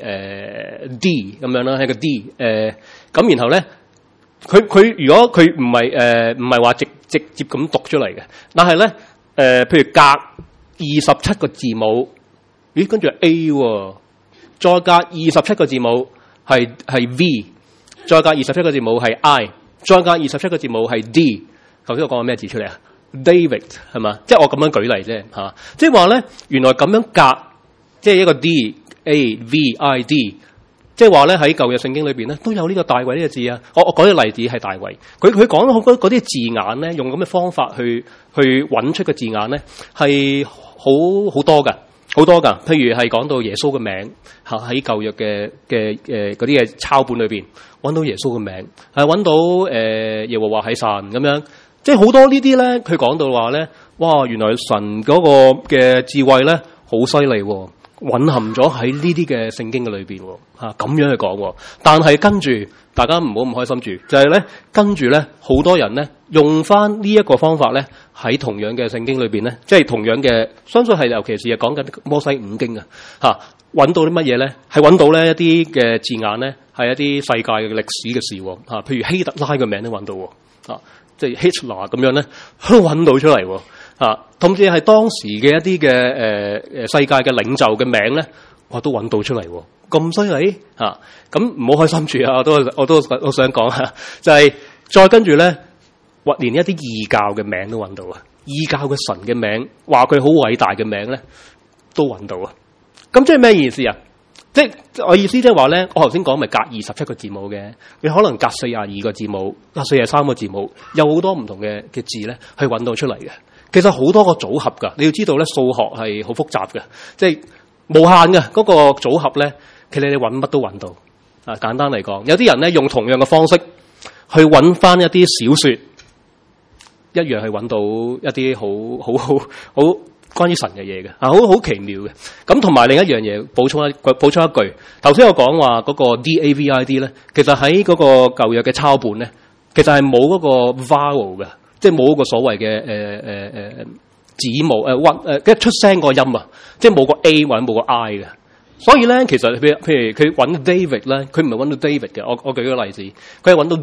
D 咁樣啦，係個 D。咁然後咧，佢如果佢唔係話直接咁讀出嚟嘅，但係咧，譬如隔27個字母，咦，跟住 A 喎，再隔27個字母係 V， 再隔27個字母係 I， 再隔27個字母係 D。頭先我講過咩字出嚟啊 ？David 係嘛？即係我咁樣舉例啫嚇。即係話咧，原來咁樣隔，即係一個 D A V I D。即係話咧，喺舊約聖經裏邊咧都有呢個大衛呢個字啊。我舉個例子係大衛，佢講咗好多嗰啲字眼咧，用咁嘅方法去揾出個字眼咧，係好多噶。好多噶，譬如係講到耶穌嘅名嚇，喺舊約嘅嗰啲嘅抄本裏邊揾到耶穌嘅名，係揾到耶和華係神咁樣，即係好多呢啲咧。佢講到話咧，哇！原來神嗰個嘅智慧咧好犀利，蘊含咗喺呢啲嘅聖經嘅裏邊嚇，咁樣去講。但係跟住大家唔好唔開心住，就係咧跟住咧好多人咧用翻呢一個方法咧喺同樣嘅聖經裏邊咧，即係同樣嘅，相信係尤其是係講緊摩西五經啊嚇，揾到啲乜嘢咧？係揾到咧一啲嘅字眼咧，係一啲世界嘅歷史嘅事嚇，譬如希特拉嘅名都揾到嚇，即係 Hitler 咁樣咧都揾到出嚟嚇，甚至係當時嘅一啲嘅世界嘅領袖嘅名咧，我都揾到出嚟，咁犀利嚇！咁唔好開心住啊！我想講下，就係再跟住咧，或連一啲異教嘅名都揾到啊！異教嘅神嘅名，話佢好偉大嘅名咧，都揾到啊！咁即係咩意思啊？即係我意思即係話咧，我頭先講咪隔27個字母嘅，你可能隔42個字母、隔43個字母，有好多唔同嘅字咧，去揾到出嚟嘅。其實好多個組合噶，你要知道咧，數學係好複雜嘅，即係無限嘅嗰個組合咧，其實你揾乜都揾到。啊，簡單嚟講，有啲人咧用同樣嘅方式去揾翻一啲小說， 一樣係揾到一啲好關於神嘅嘢嘅，好奇妙嘅。咁同埋另一樣嘢補充一句，頭先我講話嗰個 DAVID 咧，其實喺嗰個舊約嘅抄本咧，其實係冇嗰個 vowel 嘅，即係冇嗰個所謂嘅字母一出聲個音啊，即係冇個 A 或者冇個 I 嘅。所以咧，其實譬如佢揾 David 咧，佢唔係揾到 David 嘅。我舉個例子，佢係揾到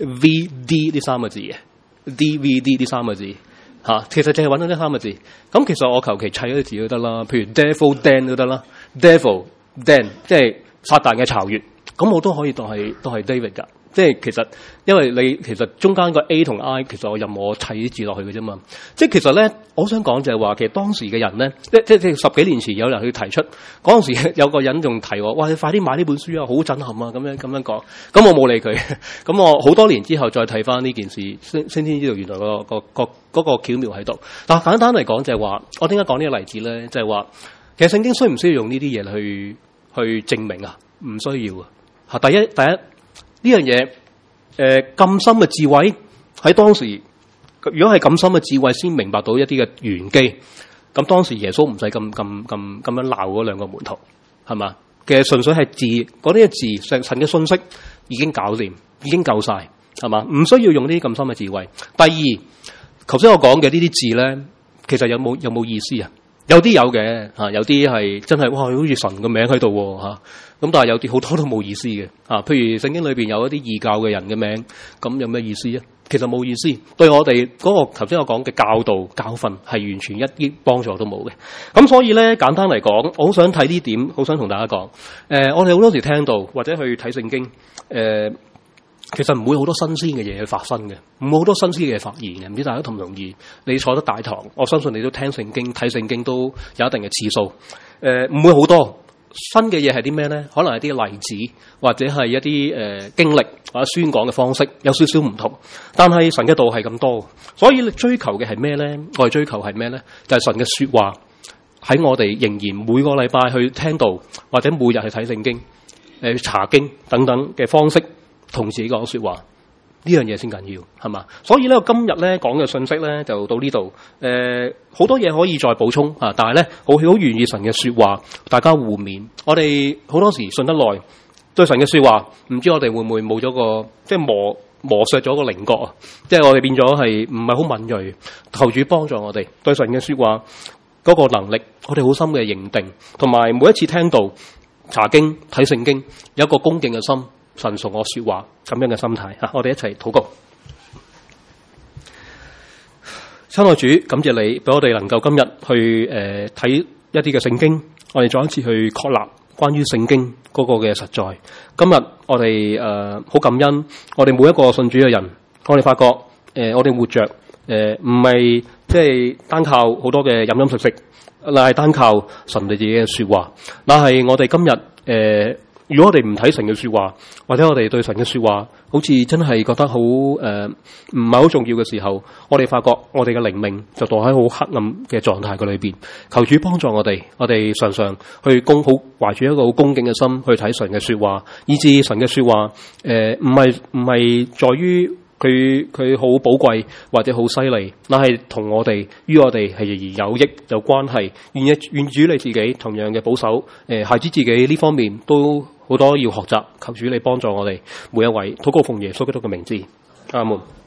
DVD 呢三個字嘅 DVD 呢三個字。其實淨係揾到呢三個字。咁其實我求其砌嗰啲字都得啦，譬如 Devil Dan 都得啦 ，Devil Dan 即係撒旦嘅巢穴，咁我都可以當係 David 㗎。即係其實因為你其實中間個 A 同 I 其實我任我砌啲字落去嘅啫嘛。即係其實咧，我想講就係話，其實當時嘅人咧，即係10幾年前有人去提出嗰陣時，有個人仲提我，哇！你快啲買呢本書啊，好震撼啊！咁樣講，咁我冇理佢。咁我好多年之後再睇翻呢件事，先知道原來嗰個巧妙喺度。但係簡單嚟講就係話，我點解講呢個例子咧？就係話，其實聖經需唔需要用呢啲嘢去證明啊？唔需要啊。第一。呢樣嘢，咁深嘅智慧喺當時，如果係咁深嘅智慧，先明白到一啲嘅玄機。咁當時耶穌唔使咁樣鬧嗰兩個門徒，係嘛？其實純粹係字，嗰啲嘅字，神嘅信息已經搞掂，已經夠晒，係嘛？唔需要用呢啲咁深嘅智慧。第二，頭先我講嘅呢啲字咧，其實有冇意思啊？有啲有嘅嚇，有啲係真係哇，好似神嘅名喺度嚇。咁但係有啲好多都冇意思嘅啊。譬如聖經裏邊有一啲異教嘅人嘅名，咁有咩意思啊？其實冇意思，對我哋嗰個頭先我講嘅教導教訓係完全一啲幫助都冇嘅。咁所以咧，簡單嚟講，我好想睇呢點，好想同大家講。我哋好多時聽到或者去睇聖經，其實唔會好多新鮮嘅嘢去發生嘅，唔會好多新鮮嘅嘢發現嘅。唔知大家同唔同意？你坐得大堂，我相信你都聽聖經、睇聖經都有一定嘅次數。唔會好多新嘅嘢係啲咩咧？可能係啲例子，或者係一啲經歷或者宣講嘅方式有少少唔同。但係神嘅道係咁多，所以你追求嘅係咩咧？我哋追求係咩咧？就係神嘅說話喺我哋仍然每個禮拜去聽道，或者每日去睇聖經、查經等等嘅方式。同自己講說話呢樣嘢先緊要，係嘛？所以咧，我今日咧講嘅信息咧就到呢度。好多嘢可以再補充啊，但係咧好願意神嘅說話，大家互勉。我哋好多時信得耐，對神嘅說話，唔知我哋會唔會冇咗個即係磨削咗個稜角啊？即係我哋變咗係唔係好敏銳。求主幫助我哋對神嘅說話嗰個能力，我哋好深嘅認定，同埋每一次聽到查經睇聖經，有一個恭敬嘅心。神從我說話咁樣嘅心態吓，我哋一齊禱告。親愛主，感謝你俾我哋能夠今日去睇一啲嘅聖經，我哋再一次去確立關於聖經嗰個嘅實在。今日我哋好感恩，我哋每一個信主嘅人，我哋發覺我哋活着唔係即係單靠好多嘅飲飲食食，乃係單靠神你自己嘅說話。但係我哋今日如果我哋唔睇神嘅說話，或者我哋對神嘅說話好似真係覺得好唔係好重要嘅時候，我哋發覺我哋嘅靈命就墮喺好黑暗嘅狀態嘅裏邊。求主幫助我哋常常去懷住一個好恭敬嘅心去睇神嘅說話，以致神嘅說話唔係在於佢好寶貴或者好犀利，但係同我哋於我哋係有益有關係。願主你自己同樣嘅保守，孩子自己呢方面都好多要學習。求主你幫助我哋每一位，禱告奉耶穌基督嘅名字，阿門。